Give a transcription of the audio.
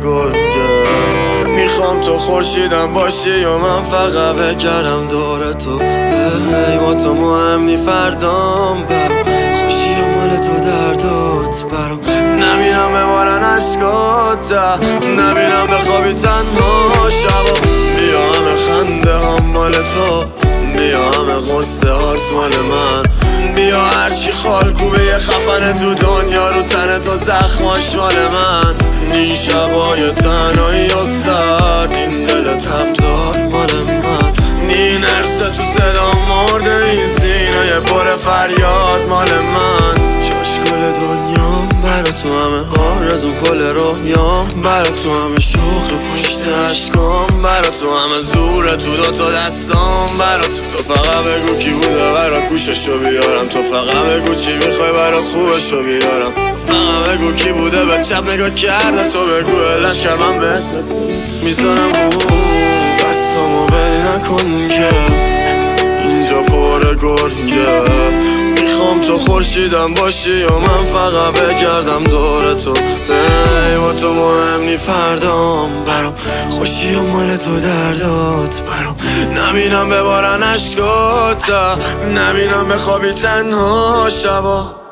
گرگه. میخوام تو خورشیدم باشی یا من فقط بگردم دور تو. ای با تو مهم نی فردام برام، خوشی و مال تو دردات برام. نبینم ببارن عشقات، نبینم بخوابی تنها شبا. بیا همه خنده هم مال تو، بیا همه غصه هات مال من. بیا هرچی خالکوبه یه خفنه تو دنیا رو تن تو زخماش مال من. این شبای تنهایی استاد، این دل تبدار مال من. این ارسه تو صدا مرده، این سینه پر فریاد مال من. جاش کل دنیام برا تو، همه آرزوم کل رویام برا تو، همه شوخ پشت عشقام برا تو، همه زور تو دوتا دستام برا تو. تو فقط بگو کی بوده برات گوششو بیارم، تو فقط بگو چی میخوای برات خوبشو بیارم. تو فقط بگو کی بوده به چپ نگاه کرده، تو بگو علش کرد من بهت میذارم دستامو ول نکن که اینجا پر گرگه. میخوام تو خورشیدم باشی یا من فقط بگردم دور تو. ای با تو مهم نی فردام برام، خوشی و مال تو دردات برام. نبینم ببارن عشقات، نبینم بخوابی تنها شبا.